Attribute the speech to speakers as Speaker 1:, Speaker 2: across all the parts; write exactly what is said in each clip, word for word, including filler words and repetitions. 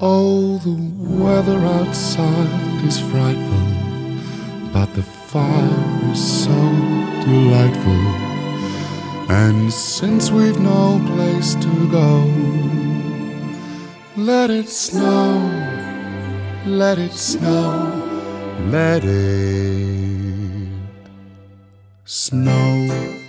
Speaker 1: Oh, the weather outside is frightful, but the fire is so delightful. And since we've no place to go, let it snow, let it snow, let it snow.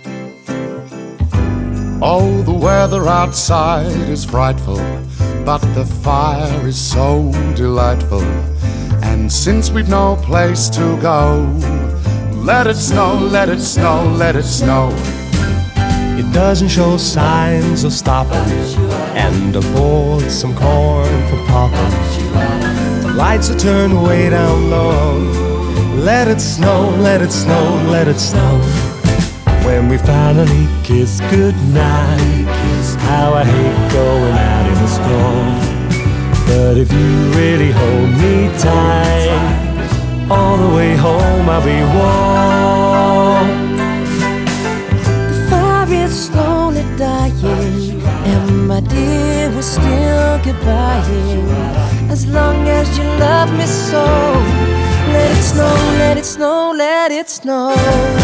Speaker 1: Oh, the weather outside is frightful, but the fire is so delightful. And since we've no place to go, let it snow, let it snow, let it snow.
Speaker 2: It doesn't show signs of stopping, and I bought some corn for popping. The lights are turned way down low. Let it snow, let it snow, let it snow. When we finally kiss goodnight, how I hate going out in the storm. But if you really hold me tight, all the way home I'll be warm.
Speaker 3: The fire is slowly dying, and my dear, we're still goodbying. As long as you love me so, let it snow, let it snow, let it snow.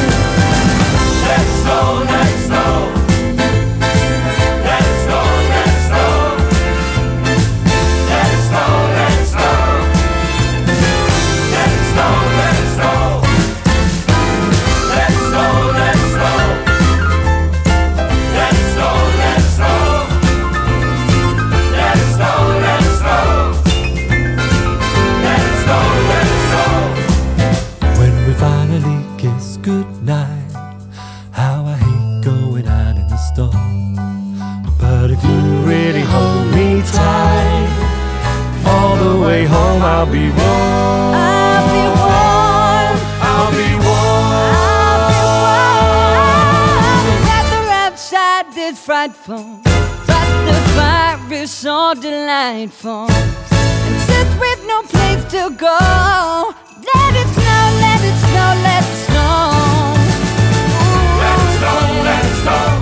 Speaker 4: Let it snow, let it snow. Let it snow, let it snow. Let it snow, let it snow. Let it snow, let it snow. Let it snow, let it snow. Let it snow, let it snow. Let it snow, let it snow. Let it snow, let it snow.
Speaker 2: When we finally kiss goodnight, how I hate going out in the storm. But if you really hold me tight, all the way home I'll be warm.
Speaker 3: I'll be warm,
Speaker 2: I'll be warm.
Speaker 3: I'll be warm. The weather outside is frightful, but the fire is so delightful. And since we've no place to go, let it snow, let it snow, let it snow.
Speaker 4: Let it snow, let it snow.